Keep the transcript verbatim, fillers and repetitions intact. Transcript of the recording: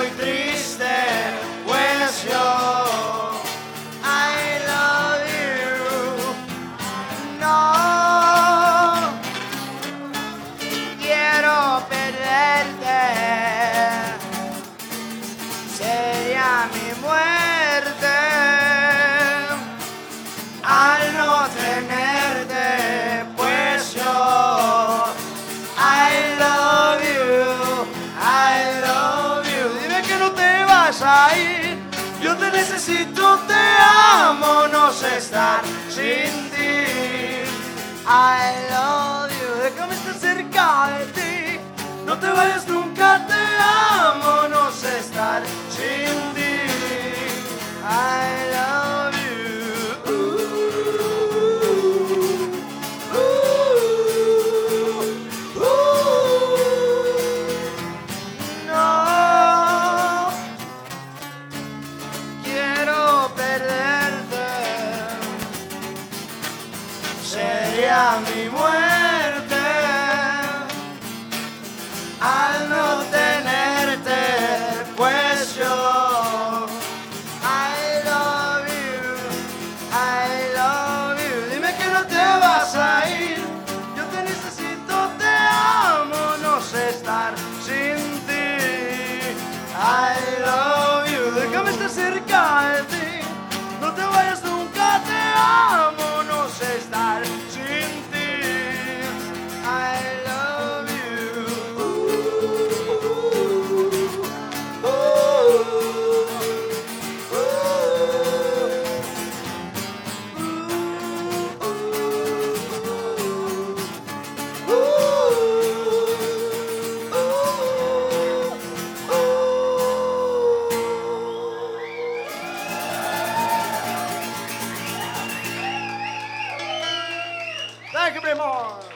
muy triste, pues yo I love you. No quiero perderte, sería mi muerte al no tenerte, pues yo I love you, I love you. Dime que no te vas a ir, yo te necesito, te amo, no sé estar sin ti. I love you, déjame estar cerca de ti, no te vayas nunca, te amo, no sé estar sin ti. I love you. Ooh, ooh, ooh. No quiero perderte, sería mi muerte al no tenerte, pues yo I love you, I love you. Dime que no te vas a ir, yo te necesito, te amo, no sé estar sin ti. I love you, déjame estar cerca de ti, no te vayas nunca, te amo, no sé estar sin ti. I love you. Ooh, ooh, ooh, ooh, ooh. Thank you very much.